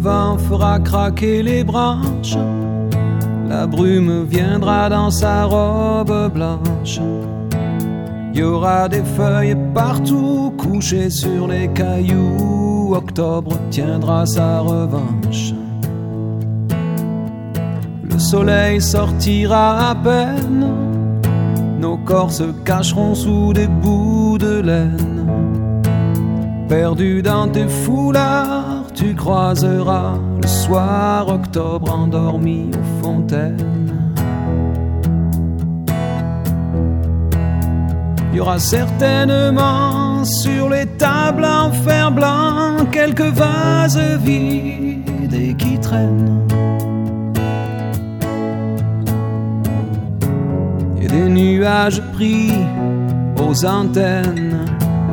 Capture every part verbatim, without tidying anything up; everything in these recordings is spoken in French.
vent fera craquer les branches, la brume viendra dans sa robe blanche. Il y aura des feuilles partout couchées sur les cailloux. Octobre tiendra sa revanche. Le soleil sortira à peine, nos corps se cacheront sous des bouts de laine. Perdu dans tes foulards, tu croiseras le soir octobre endormi aux fontaines. Il y aura certainement sur les tables en fer blanc quelques vases vides et qui traînent. Et des nuages pris aux antennes.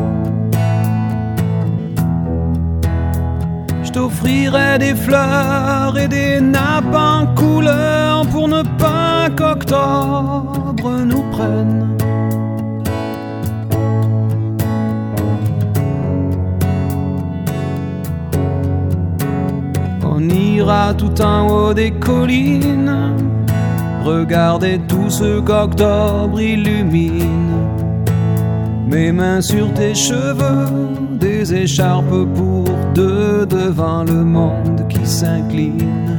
Je t'offrirai des fleurs et des nappes en couleur pour ne pas qu'octobre nous prenne. On ira tout en haut des collines, regarder tout ce qu'octobre illumine. Mes mains sur tes cheveux, des écharpes pour deux devant le monde qui s'incline.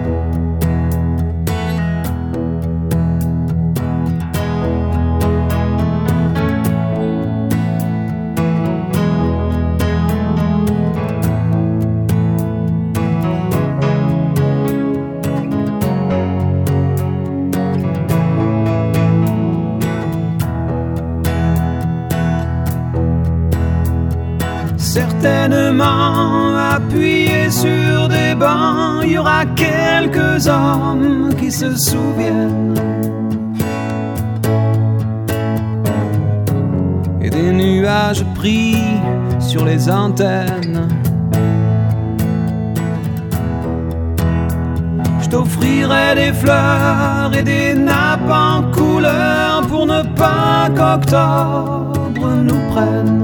Certainement appuyés sur des bancs, il y aura quelques hommes qui se souviennent. Et des nuages pris sur les antennes. Je t'offrirai des fleurs et des nappes en couleur pour ne pas qu'octobre nous prenne.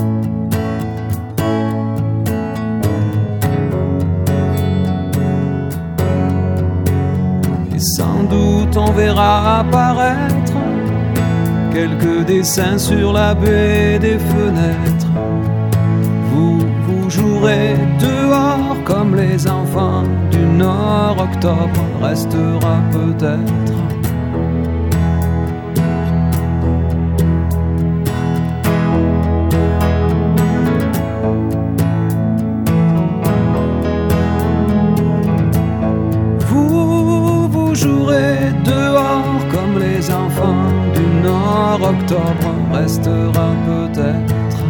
Sans doute on verra apparaître quelques dessins sur la baie des fenêtres. Vous, vous jouerez dehors comme les enfants du Nord. Octobre restera peut-être. Jouerez dehors comme les enfants du Nord. Octobre restera peut-être.